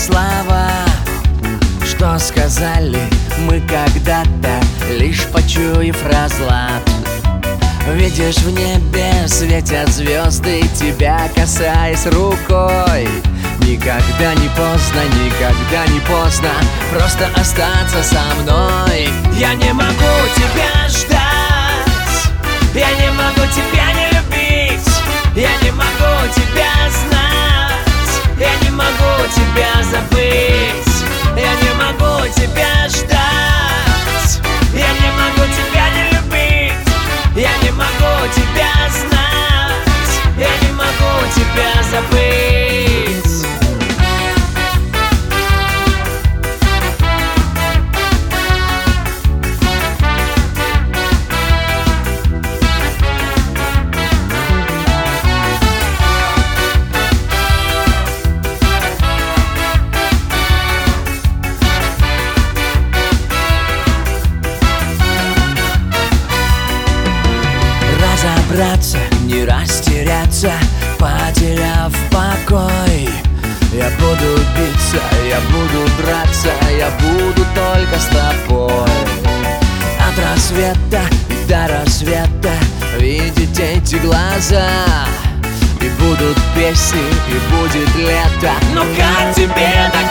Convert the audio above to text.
слова, что сказали мы когда-то, лишь почуяв разлад. Видишь, в небе светят звезды, тебя касаясь рукой. Никогда не поздно, никогда не поздно просто остаться со мной. Я не могу тебя ждать, я не могу тебя не любить, я не могу тебя знать, я не могу тебя забыть, я не могу тебя ждать, я не могу тебя не любить, я не могу тебя знать, я не могу тебя забыть. Разобраться, не растеряться, потеряв покой. Я буду биться, я буду драться, я буду только с тобой. От рассвета и до рассвета видеть эти глаза. И будут песни, и будет лето. Но как тебе так